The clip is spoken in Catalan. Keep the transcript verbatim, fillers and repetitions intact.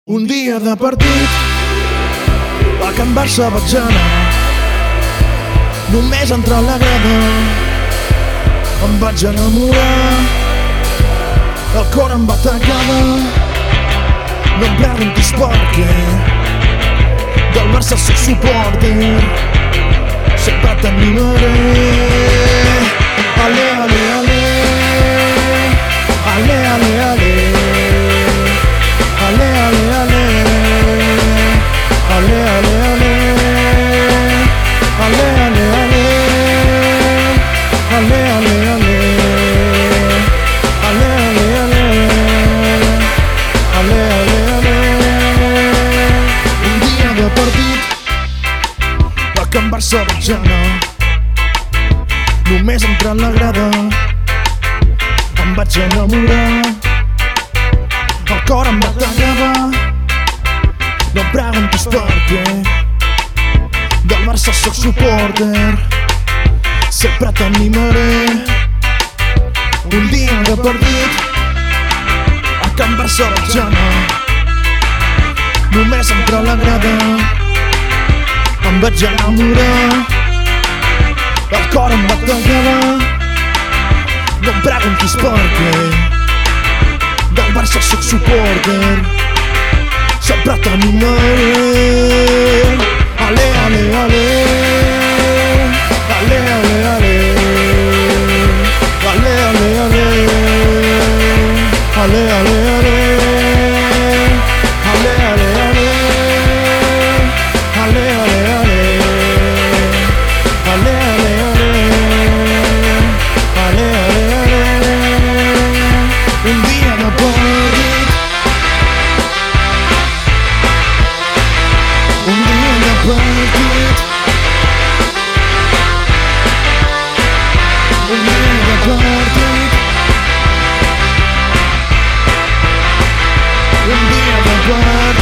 Un dia de partit a Can Barça vaig anar. Només entrar a la grada em vaig enamorar. El cor em batallava. No em preguntis per què. Del Barça soc supporter. Sempre t'animaré. Ale, ale, ale. Ale, ale, ale. Ale, ale, ale. Ale, ale, ale. Ale, ale, ale. Ale, ale, ale. Ale, ale, ale. Ale, ale, ale. Un dia de partit a Can Barça vaig anar. Només entrar a la grada em vaig enamorar. El cor em batallava. No em preguntis per què. Del Barça soc supporter. Sempre t'animaré. Un dia de partit a Can Barça vaig anar. Només entrar a la grada em vaig enamorar. El cor em batallava. No em preguntis per què. Del Barça soc supporter. Sempre t'animaré. Ale, ale, ale. Ale, ale, ale. Ale, ale, ale. Ale, ale, ale. Ale, ale, ale. Ale, ale, ale. Ale, ale, ale. Ale, ale, ale. Un dia de partit. Un dia de partit. Un dia de partit. Un dia de partit.